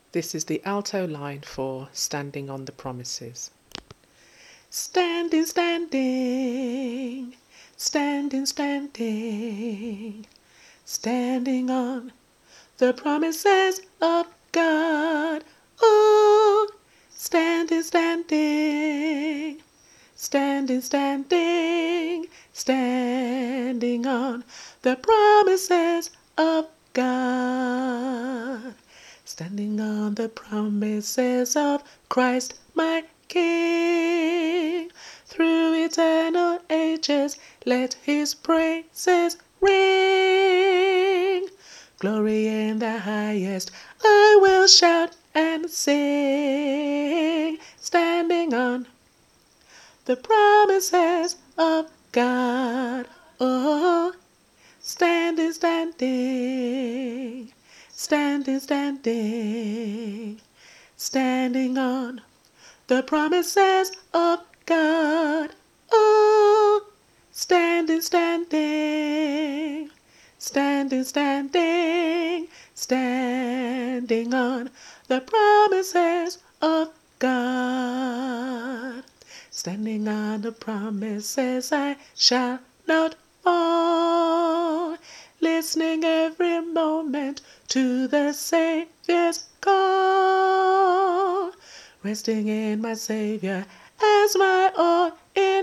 This is the alto line for Standing on the Promises. Standing, standing, standing, standing, standing on the promises of God. Oh, standing, standing, standing, standing, standing on the promises of God. Standing on the promises of Christ my King. Through eternal ages let his praises ring. Glory in the highest I will shout and sing. Standing on the promises of God. Oh, standing, standing, standing, standing, standing on the promises of God. Oh, standing, standing, standing, standing, standing on the promises of God. Standing on the promises I shall not fall, listening every moment to the Saviour's call, resting in my Savior as my all in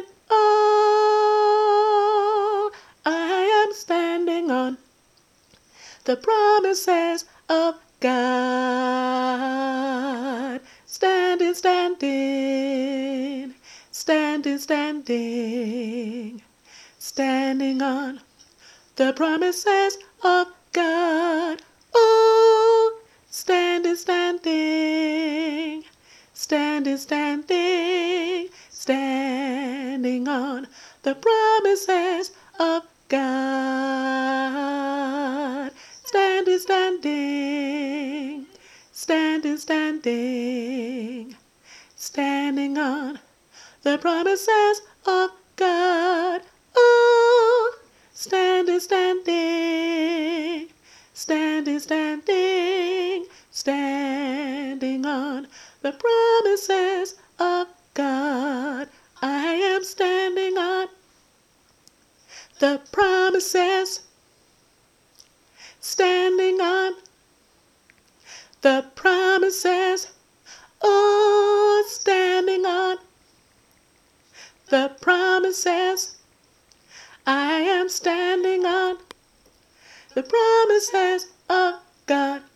all. I am standing on the promises of God. Standing, standing, standing, standing, standing on the promises of God. Oh, standing, standing, standing, standing, standing on the promises of God. Standing, standing, standing, standing, standing on the promises of God. Oh, standing, standing, standing, standing, standing on the promises of God. I am standing on the promises, standing on the promises. Oh, standing on the promises. I am standing on the promises of God.